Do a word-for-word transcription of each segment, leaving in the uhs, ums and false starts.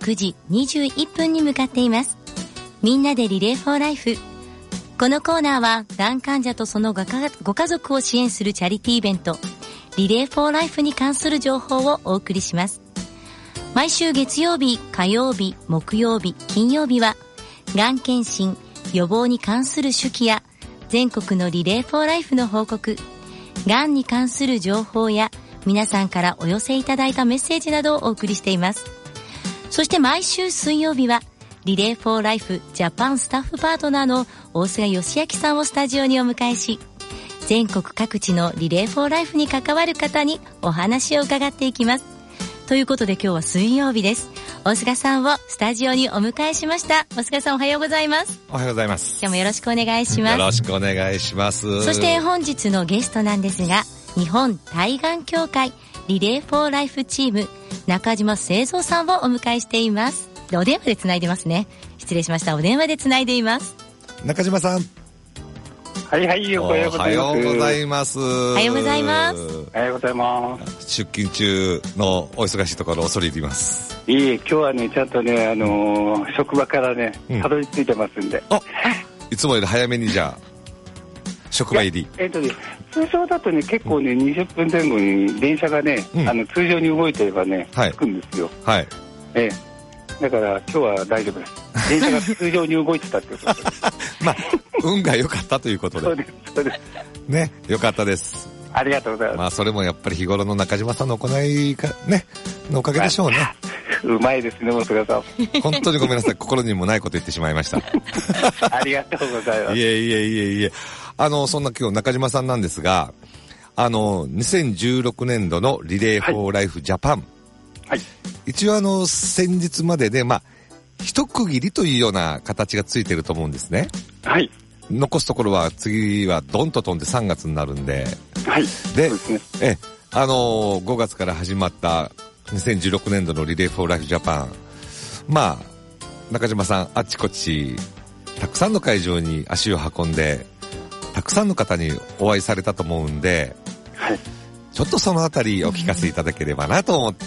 くじにじゅういっぷんに向かっています。みんなでリレーフォーライフ。このコーナーは、がん患者とそのご家族を支援するチャリティーイベント、リレーフォーライフに関する情報をお送りします。毎週月曜日、火曜日、木曜日、金曜日は、がん検診、予防に関する手記や、全国のリレーフォーライフの報告、がんに関する情報や、皆さんからお寄せいただいたメッセージなどをお送りしています。そして毎週水曜日は、リレーフォーライフジャパンスタッフパートナーの大菅義明さんをスタジオにお迎えし、全国各地のリレーフォーライフに関わる方にお話を伺っていきます。ということで今日は水曜日です。大菅さんをスタジオにお迎えしました。大菅さんおはようございます。 おはようございます。 今日もよろしくお願いします。 よろしくお願いします。 そして本日のゲストなんですが、日本対がん協会リレーフォーライフチーム中島誠三さんをお迎えしています。お電話でつないでますね。失礼しました。お電話でつないでいます。 中島さん。 はいはい、おはようございます。 おはようございます。 おはようございます。 おはようございます。 出勤中のお忙しいところ恐れ入ります。 いいえ、今日はね、ちゃんとね、あのー、職場からね、たどり着いてますんで。 あ、いつもより早めにじゃあ、職場入り。 えっとね、通常だとね、結構ね、にじゅっぷんまえ後に電車がね、うん、あの通常に動いてればね、はい、着くんですよ。はい。ええ。だから今日は大丈夫です。電車が通常に動いてたってことです。 まあ、運が良かったということで。 そうです、そうです。 ね、良かったです。 ありがとうございます。 まあ、それもやっぱり日頃の中島さんの行いか、ね、のおかげでしょうね。 うまいですね、大菅さん。 本当にごめんなさい。心にもないこと言ってしまいました。 ありがとうございます。 いえいえいえいえ。あの、そんな今日中島さんなんですが、あの、にせんじゅうろくねんどのリレーフォーライフジャパン。はい。一応あの、先日までで、まあ、一区切りというような形がついてると思うんですね。 はい。 残すところは次はドンと飛んでさんがつになるんで。 はい。 で、 そうですね。 え、あのー、ごがつから始まったにせんじゅうろくねんどのリレーフォーライフジャパン。まあ、中島さん、あっちこっち、たくさんの会場に足を運んで、たくさんの方にお会いされたと思うんで、 はい。 ちょっとそのあたりお聞かせいただければなと思って。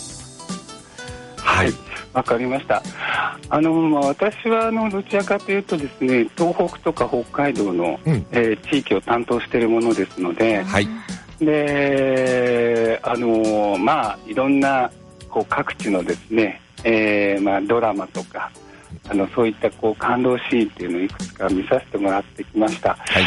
はい。わかりました。あの、まあ、私はあのどちらかというとですね、東北とか北海道の、うん、えー、地域を担当しているものですので、 はい。 で、あのまあいろんなこう各地のですね、えー、まあドラマとか、あのそういったこう感動シーンっていうのをいくつか見させてもらってきました。はい。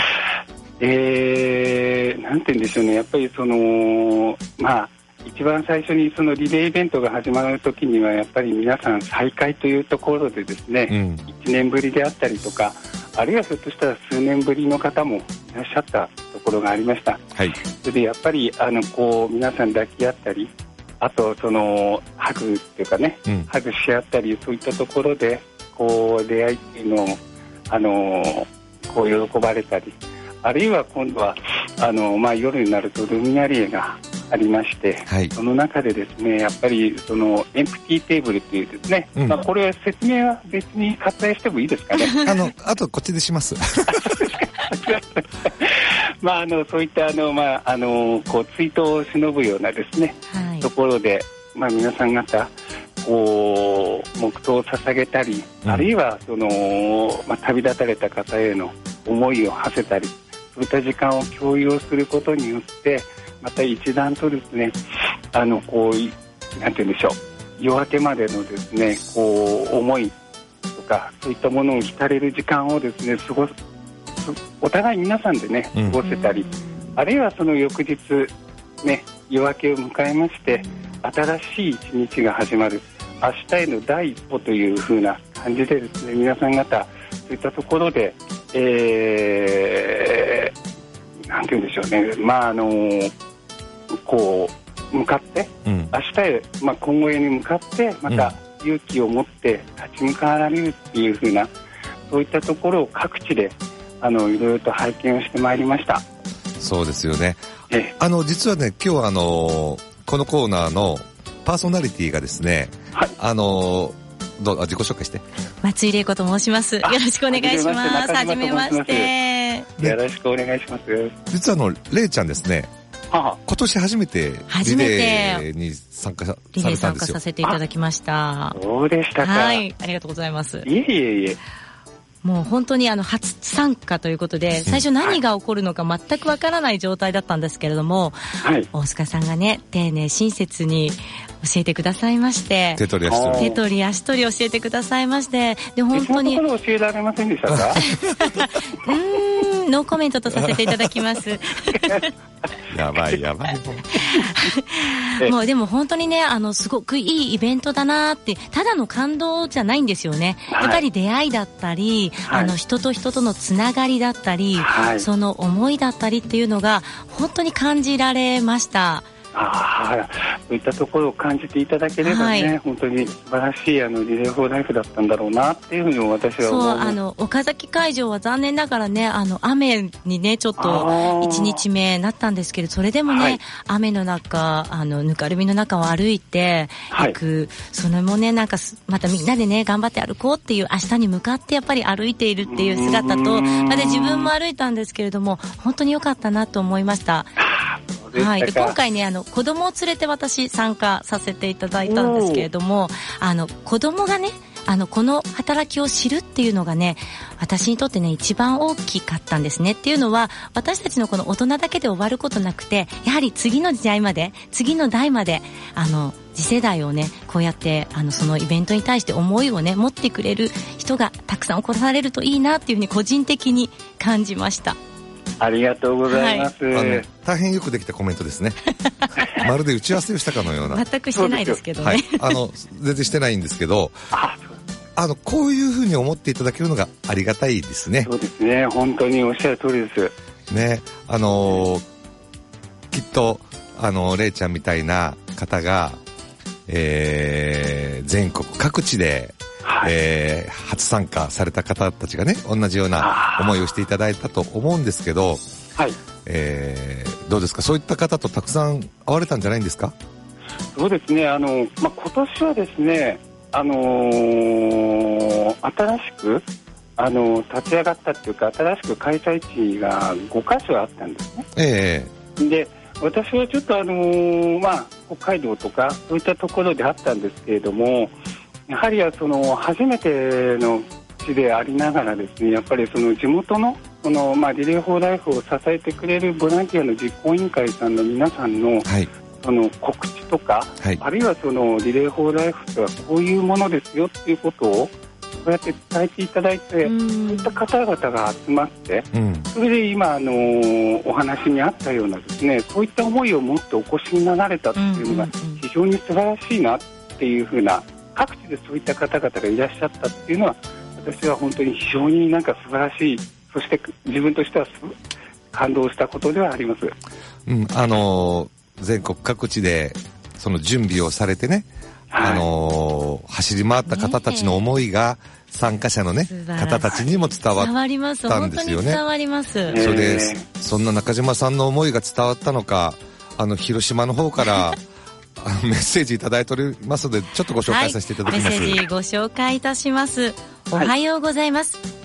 えー、なんて言うんでしょうね、やっぱりそのまあ。一番最初にそのリレーイベントが始まるときにはやっぱり皆さん再会というところでですね、うん、いちねんぶりであったりとか、あるいはひょっとしたら数年ぶりの方もいらっしゃったところがありました。はい、それでやっぱりあのこう皆さん抱き合ったり、あとそのハグっていうかね、うん、ハグし合ったり、そういったところでこう出会いっていうのをあのこう喜ばれたり、あるいは今度はあの、まあ、夜になるとルミナリエがありまして、はい、その中でですね、やっぱりそのエンプティーテーブルというですね、うん、まあ、これは説明は別に割愛してもいいですかね。 あのあとこっちでします。 まあ、あのそういったあの、まあ、あのこう追悼を忍ぶようなですね、はい、ところで、まあ、皆さん方こう黙祷を捧げたり、うん、あるいはその、まあ、旅立たれた方への思いを馳せたり、そういった時間を共有することによってまた一段とですね、あのこうなんて言うんでしょう、夜明けまでのですねこう思いとかそういったものを浸れる時間をですね過ごす、お互い皆さんでね過ごせたり、うん、あるいはその翌日ね夜明けを迎えまして新しい一日が始まる、明日への第一歩という風な感じでですね、皆さん方そういったところで、えー、なんて言うんでしょうね、まああのこう向かって、うん、明日へ、まあ、今後へに向かってまた勇気を持って立ち向かわれるっていう風な、そういったところを各地であのいろいろと拝見をしてまいりました。 そうですよね。えあの実はね、今日はあのこのコーナーのパーソナリティがですね、はい、あのどう自己紹介して。 松井玲子と申します。よろしくお願いします。はじめまして。 よろしくお願いします。 実はあの玲ちゃんですね、 今年初めてリレーに参加されたんですよ。 リレー参加させていただきました。 そうでしたか。 はい、ありがとうございます。 いえいえいえ。 もう本当にあの初参加ということで、最初何が起こるのか全くわからない状態だったんですけれども、はい、大須賀さんがね、丁寧親切に教えてくださいまして、 手取り足取り手取り足取り教えてくださいまして、で本当に。 そのところ教えられませんでしたか？ うーん、ノーコメントとさせていただきます。 やばいやばい。 もうでも本当にね、あのすごくいいイベントだなって、ただの感動じゃないんですよね。はい、やっぱり出会いだったり、はい、あの人と人とのつながりだったり、はい、その思いだったりっていうのが本当に感じられました。 ああ、そういったところを感じていただければね、はい、本当に素晴らしいあのリレーフォーライフだったんだろうなっていうふうに私は思う。 そう、あの岡崎会場は残念ながらね、あの雨にねちょっといちにちめなったんですけど、それでもね、はい、雨の中、あのぬかるみの中を歩いていく、はい、それもね、なんかまたみんなでね頑張って歩こうっていう、明日に向かってやっぱり歩いているっていう姿と、まで自分も歩いたんですけれども、本当に良かったなと思いました。はい、で今回ね、あの子供を連れて私参加させていただいたんですけれども、あの子供がね、あのこの働きを知るっていうのがね、私にとってね一番大きかったんですね。っていうのは、私たちのこの大人だけで終わることなくて、やはり次の時代まで、次の代まで、あの次世代をね、こうやってあのそのイベントに対して思いをね持ってくれる人がたくさん起こされるといいなっていうふうに個人的に感じました。 ありがとうございます、はい、 あの大変よくできたコメントですね。まるで打ち合わせをしたかのような。 全くしてないですけどね、 はい、あの全然してないんですけど、ああのこういうふうに思っていただけるのがありがたいですね。 そうですね、本当におっしゃる通りですね。あのー、きっとあのれいちゃんみたいな方が、えー、全国各地ではい、えー、初参加された方たちがね、同じような思いをしていただいたと思うんですけど、はい、えー、どうですか、そういった方とたくさん会われたんじゃないんですか？ そうですね、あの、まあ、今年はですね、あのー、新しくあの立ち上がったっていうか、新しく開催地がごかしょあったんですね。えー、で私はちょっとあのー、まあ、北海道とかそういったところであったんですけれども、やはりその初めての地でありながらですね、やっぱりその地元のその、まあ、リレーフォーライフを支えてくれるボランティアの実行委員会さんの皆さんの、はい、その告知とか、はい、あるいはそのリレーフォーライフとはこういうものですよっていうことをこうやって伝えていただいて、そういった方々が集まって、うん、それで今あのお話にあったようなですね、そういった思いを持ってお越しになられたっていうのが非常に素晴らしいなっていうふうな、各地でそういった方々がいらっしゃったっていうのは、私は本当に非常になんか素晴らしい、そして自分としては感動したことではあります。 うん、あのー、全国各地でその準備をされてね、はい、あのー、走り回った方たちの思いが参加者のね方たちにも伝わったんですよね。伝わります。本当に伝わります。それでそんな中島さんの思いが伝わったのか、あの広島の方からあのメッセージいただいておりますので、ちょっとご紹介させていただきます。はい、 メッセージご紹介いたします。おはようございます。はい、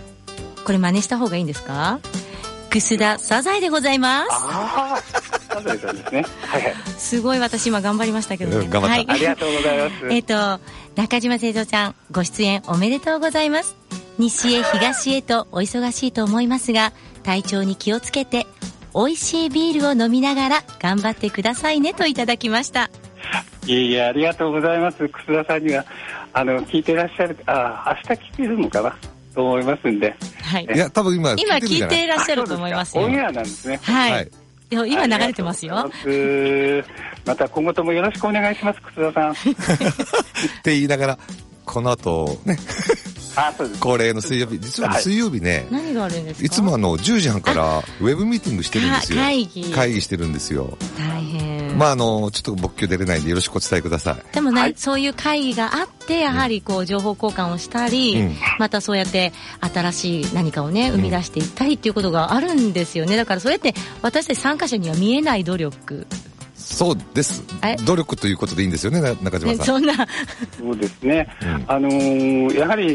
これ真似した方がいいんですか？楠田サザエでございます。 ああ、サザエさんですね。はいはい。 すごい私今頑張りましたけどね。 うん、頑張った。はい、 ありがとうございます。 えっと中島聖三ちゃん、ご出演おめでとうございます。西へ東へとお忙しいと思いますが、体調に気をつけて美味しいビールを飲みながら頑張ってくださいねといただきました。 いえいえ、ありがとうございます。楠田さんにはあの聞いてらっしゃる、あ、明日聞いてるのかなと思いますんで、 はい、いや多分今今聞いていらっしゃると思いますよ。 オンエアなんですね。 はい、はい、今流れてますよ。 また今後ともよろしくお願いします、楠田さん。 って言いながらこの後ね、あ、そうです、恒例の水曜日、実は水曜日ね、 何があるんですか？ いつもあのじゅうじはんからウェブミーティングしてるんですよ。 会議会議してるんですよ。 大変。 まああのちょっと僕今日出れないんでよろしくお伝えください。 でもね、はい、そういう会議があってやはりこう情報交換をしたり、うん、またそうやって新しい何かをね生み出していったりっていうことがあるんですよね。だからそれって私たち参加者には見えない努力。 そうです。努力ということでいいんですよね、中島さん。 そんな。 そうですね。うん、あのー、やはり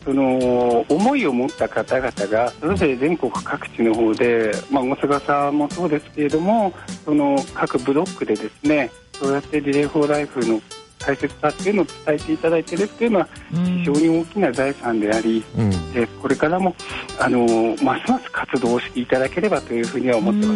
その思いを持った方々がそれぞれ全国各地の方で、まあ、大菅さんもそうですけれども、その各ブロックでですね、そうやってリレー・フォー・ライフの大切さっていうのを伝えていただいているっていうのは非常に大きな財産であり、うん、でこれからもあのますます活動をしていただければというふうには思ってます。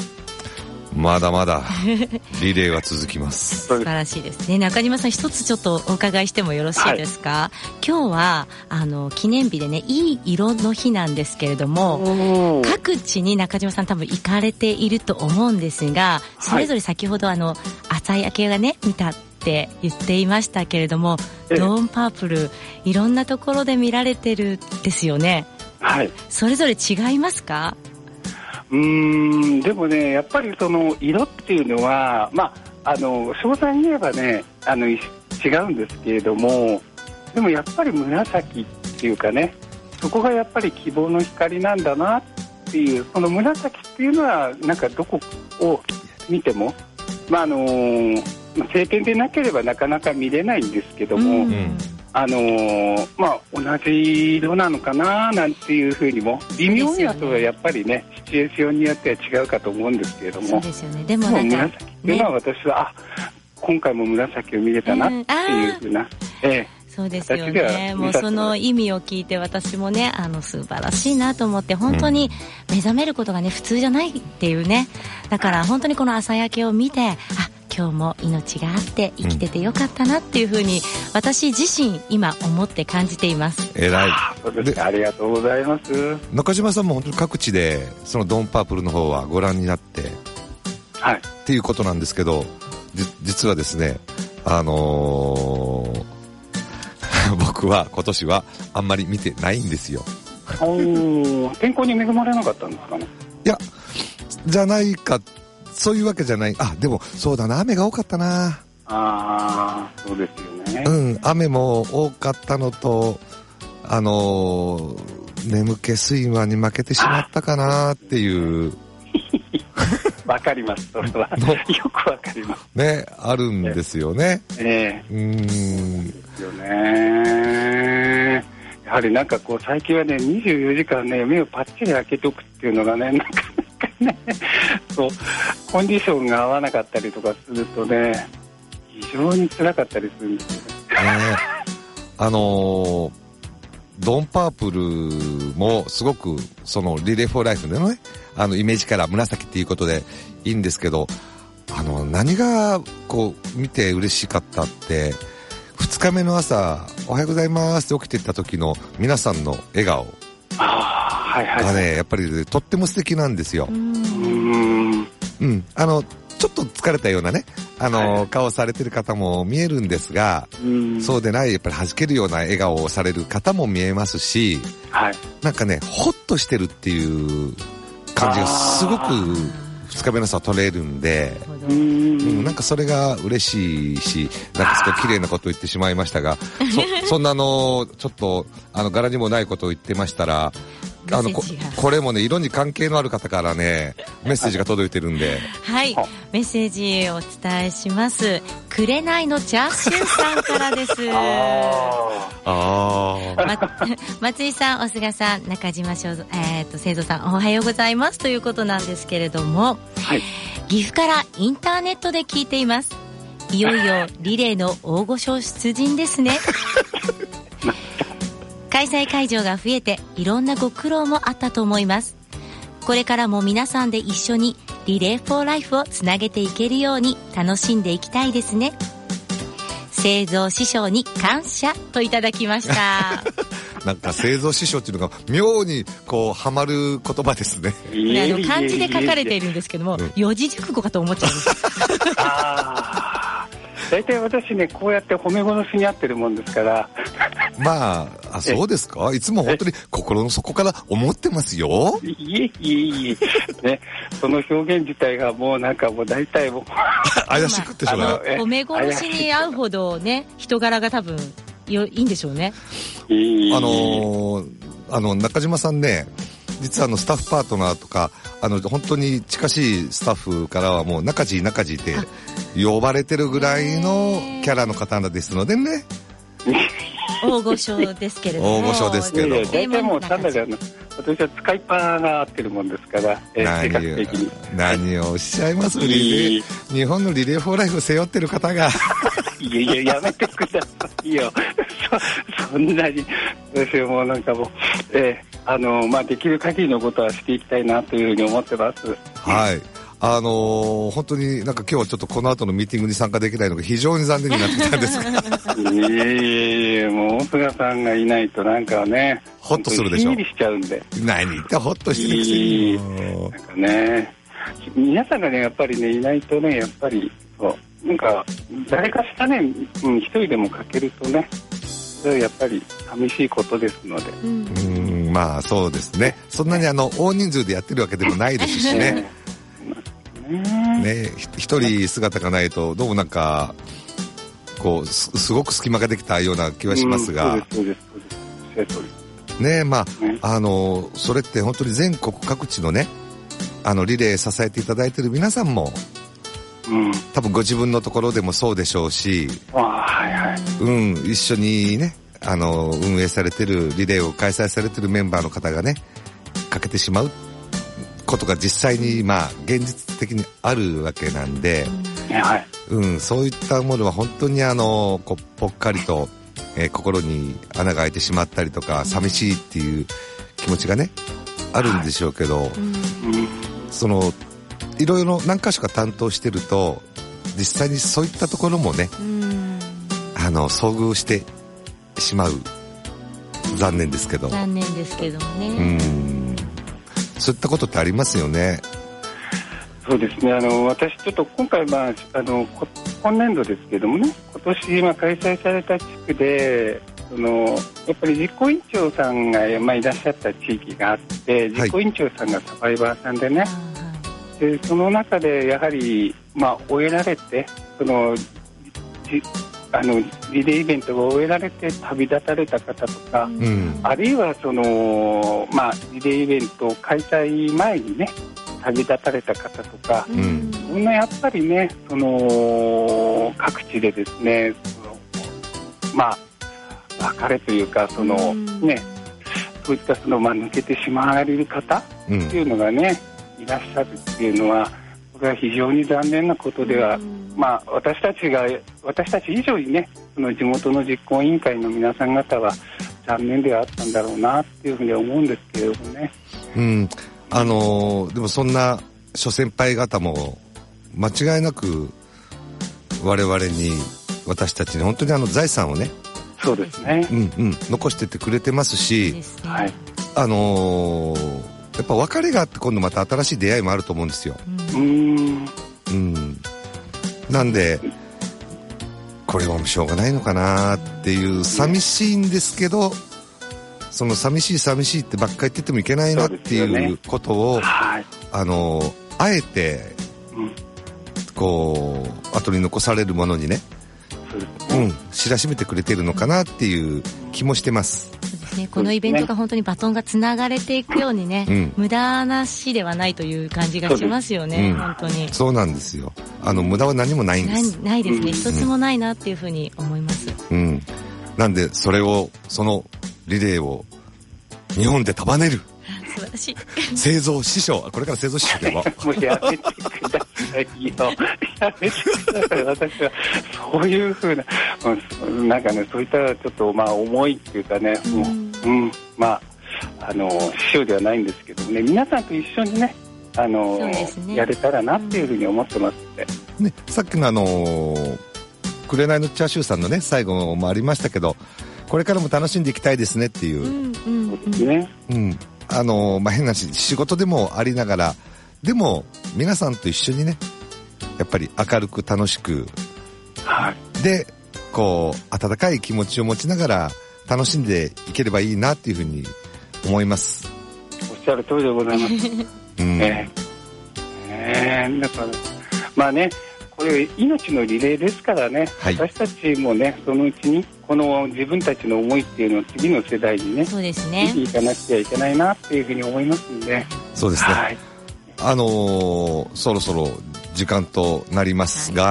まだまだリレーは続きます素晴らしいですね。中島さん、一つちょっとお伺いしてもよろしいですか？はい、今日はあの記念日でね、いい色の日なんですけれども、各地に中島さん多分行かれていると思うんですが、それぞれ先ほどあの朝焼けがね見たって言っていましたけれども、ドーンパープルいろんなところで見られてるですよね。 はい。 それぞれ違いますか？ うーん、でもね、やっぱりその色っていうのは、まあ、あの詳細に言えばね、あの違うんですけれども、でもやっぱり紫っていうかね、そこがやっぱり希望の光なんだなっていう、その紫っていうのはなんかどこを見ても、まああの晴天でなければなかなか見れないんですけども、うん、あのーまあ、同じ色なのかななんていうふうにも微妙にはそれはやっぱりね、シチュエーションによっては違うかと思うんですけれども、 そうですよね。でもなんか紫っていうのは私は、ね、あ、今回も紫を見れたなっていうふうな、ええ、 そうですよね。もうその意味を聞いて私もね、あの素晴らしいなと思って、本当に目覚めることがね普通じゃないっていうね、だから本当にこの朝焼けを見て、あ、今日も命があって生きててよかったなっていうふうに私自身今思って感じています。 偉い。 そうですね、ありがとうございます。 中島さんも本当に各地でそのドーンパープルの方はご覧になって、 はい、 っていうことなんですけど、じ実はですね、あのー、僕は今年はあんまり見てないんですよ。 お天候に恵まれなかったんですかね。 いや、じゃないか、そういうわけじゃない。あ、でもそうだな、雨が多かったな。 ああ、そうですよね。 うん、雨も多かったのと、あのー、眠気睡魔に負けてしまったかなっていうわかります、それはよくわかりますね、あるんですよね。 ええ、 うーんですよね。やはりなんかこう最近はね、にじゅうよじかんね、目をパッチリ開けとくっていうのがね、なかなかね、そうコンディションが合わなかったりとかするとね、非常に辛かったりするんですよね。ね、 あのー、ドンパープルもすごくそのリレーフォーライフのね、あのイメージから紫っていうことでいいんですけど、あの何がこう見て嬉しかったって、ふつかめの朝おはようございますって起きていった時の皆さんの笑顔がね、やっぱりとっても素敵なんですよ。うーん、うん、あのちょっと疲れたようなね、あの、はい、顔されてる方も見えるんですが、うそうでない、やっぱり弾けるような笑顔をされる方も見えますし、はい、なんかね、ホッとしてるっていう感じがすごく二日目の朝取れるんで、うん、なんかそれが嬉しいし、なんかすごい綺麗なことを言ってしまいましたが、そ, そんなのちょっとあの柄にもないことを言ってましたら、あの こ, これもね、色に関係のある方からねメッセージが届いてるんで、 はい、メッセージをお伝えします。紅のチャーシューさんからです。ああ、ま、松井さん、お菅さん、中島正蔵、えー、と清蔵さん、おはようございますということなんですけれども、はい、岐阜からインターネットで聞いています。いよいよリレーの大御所出陣ですね。開催会場が増えていろんなご苦労もあったと思います。これからも皆さんで一緒にリレーフォーライフをつなげていけるように楽しんでいきたいですね。製造師匠に感謝といただきました。 なんか製造師匠っていうのが妙にこうハマる言葉ですね。 あの漢字で書かれているんですけども、うん、四字熟語かと思っちゃうんです。 あー、大体私ね、こうやって褒め殺しにあってるもんですから。 まあ、あ、そうですか。いつも本当に心の底から思ってますよ。 いえいえいえ、ね、その表現自体がもうなんかもう大体もう怪しくってしょうがない。 褒め殺しに合うほどね、人柄が多分よいいんでしょうね。 あのー、あの中島さんね、実はあのスタッフパートナーとか、あの本当に近しいスタッフからはもう中地中地って呼ばれてるぐらいのキャラの方ですのでね。 大御所ですけれども。 大御所ですけど。いやいや、 大体もう単なるあの、私は使いっぱが合ってるもんですから、えー、性格的に。 何をおっしゃいます、リレー。日本のリレーフォーライフ背負ってる方が。 いやいや、やめてくださいよ。そ, そんなに、私はもうなんかもう、えー、あの、まあ、できる限りのことはしていきたいなというふうに思ってます。 はい。あのー、本当になんか今日はちょっとこの後のミーティングに参加できないのが非常に残念になってきたんですが。 いえいえ、もう大菅さんがいないとなんかね、 ホッとするでしょ。 しんみりしちゃうんで。 何言ってホッとしてるくせに。 なんかね、皆さんがね、やっぱりね、いないとね、やっぱり、そう、なんか、誰かしらね、うん、一人でもかけるとね、それはやっぱり寂しいことですので。 うん、うん、まあそうですね。そんなにあの、大人数でやってるわけでもないですしね。ね、一人姿がないとどうもなんかこう す, すごく隙間ができたような気はしますが、うん、そうですそうですそうですね、まあ、ね、あのそれって本当に全国各地のね、あのリレー支えていただいている皆さんも、うん、多分ご自分のところでもそうでしょうし、はいはい、うん、一緒にね、あの運営されてるリレーを開催されてるメンバーの方がねかけてしまうことが実際にまあ現実的にあるわけなんで、はいうん、そういったものは本当にあのこうぽっかりと、えー、心に穴が開いてしまったりとか寂しいっていう気持ちがねあるんでしょうけど、はい、そのいろいろ何か所か担当してると実際にそういったところもね、あの遭遇してしまう。残念ですけど残念ですけどもね、 うんそういったことってありますよね。 そうですね、あの私ちょっと今回、まあ、あの今年度ですけどもね、今年今開催された地区でそのやっぱり実行委員長さんが、まあ、いらっしゃった地域があって、実行委員長さんがサバイバーさんでね、はい、でその中でやはり、まあ、終えられてそのじあのリレーイベントが終えられて旅立たれた方とか、うん、あるいはその、まあ、リレーイベント開催前にね旅立たれた方とか、うん、そんなやっぱりねその各地でですねそのまあ別れというかその、うん、ねそういったその、まあ、抜けてしまわれる方っていうのがね、うん、いらっしゃるっていうのはこれは非常に残念なことでは、うんまあ、私たちが私たち以上にねその地元の実行委員会の皆さん方は残念ではあったんだろうなっていうふうに思うんですけれどもね。 うんあのー、でもそんな諸先輩方も間違いなく我々に私たちに本当にあの財産をねそうですね、 うんうん、残してってくれてますし、はい、あのー、やっぱ別れがあって今度また新しい出会いもあると思うんですよ。うん、うんなんでこれはもうしょうがないのかなっていう寂しいんですけどその寂しい寂しいってばっかり言っててもいけないなっていうことを、ねはい、あのあえて、うん、こう後に残されるものにね、うん、知らしめてくれてるのかなっていう気もしてます。 そうですね、このイベントが本当にバトンがつながれていくようにね、うん、無駄なしではないという感じがしますよね、うん、本当にそうなんですよ。あの無駄は何もないんです。 な, ないですね、一つもないなっていうふうに思います、 うん、なんでそれをそのリレーを日本で束ねる素晴らしい製造師匠これから製造師匠でももうやめてくださいよやめてください。私はそういうふうななんかねそういったちょっとまあ思いっていうかね、うん、うん、まああの師匠ではないんですけどね皆さんと一緒にねあの、ね、やれたらなっていうふうに思ってますので、 うんね、さっきのあの紅のチャーシューさんのね最後もありましたけどこれからも楽しんでいきたいですねっていう、うんうんうんねうん、あのまあ、変なし仕事でもありながらでも皆さんと一緒にねやっぱり明るく楽しく、はい、でこう温かい気持ちを持ちながら楽しんでいければいいなっていうふうに思います。 おっしゃる通りでございます、うんえーえー、だからまあねこれ命のリレーですからね、はい、私たちもねそのうちにこの自分たちの思いっていうのを次の世代にねそうですね見ていかなくちゃいけないなっていうふうに思いますんでそうですね、はい、あのー、そろそろ時間となりますが、はい、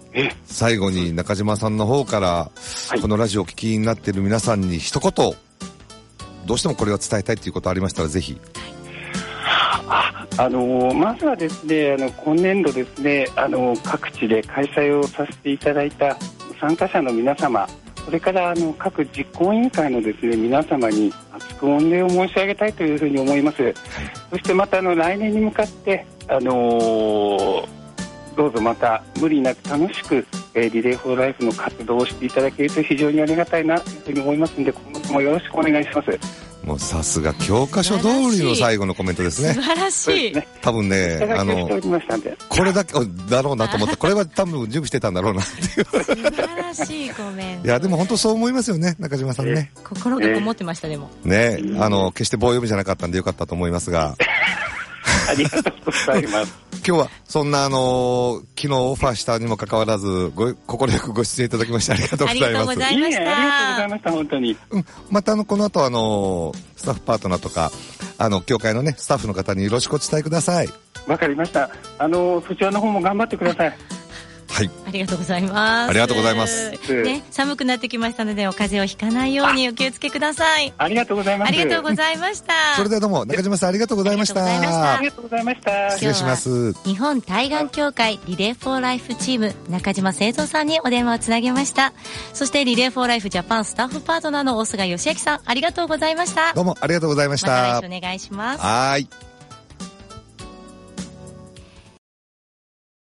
え最後に中島さんの方から、はい、このラジオをお聞きになっている皆さんに一言、どうしてもこれを伝えたいということありましたらぜひ。 あ、あのー、まずはですね、あの今年度ですね、あのー、各地で開催をさせていただいた参加者の皆様、それからあの各実行委員会のですね皆様に厚く御礼を申し上げたいというふうに思います。はい、そしてまたあの来年に向かってあのー、どうぞまた無理なく楽しく、えー、リレーフォーライフの活動をしていただけると非常にありがたいなというふうに思いますので、今後もよろしくお願いします。 もうさすが教科書通りの最後のコメントですね。 素晴らしい。 多分ね、あのこれだけだろうなと思ってこれは多分準備してたんだろうなっていう。 素晴らしいコメント。 いやでも本当そう思いますよね、中島さんね。 心がこもってました。でもね、あの決して棒読みじゃなかったんでよかったと思いますが。 ありがとうございます。 今日はそんなあの昨日オファーしたにもかかわらずご快くご出演いただきましてありがとうございます。 ありがとうございました。 いいね、ありがとうございました。本当に。 うん、またあのこの後あのスタッフパートナーとかあの協会のねスタッフの方によろしくお伝えください。 わかりました。あのそちらの方も頑張ってください。 はい。 ありがとうございます。 ありがとうございます。 ね、寒くなってきましたのでお風邪をひかないようにお気をつけください。 ありがとうございます。 ありがとうございました。 それではどうも中島さんありがとうございました。 ありがとうございました。 失礼します。 日本対岸協会リレーフォーライフチーム中島誠三さんにお電話をつなげました。そしてリレーフォーライフジャパンスタッフパートナーの大菅義明さんありがとうございました。 どうもありがとうございました。 また来週お願いします。 はい。